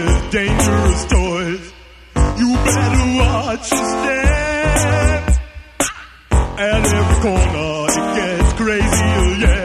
with dangerous toys. You better watch your step. At every corner it gets crazier, yeah.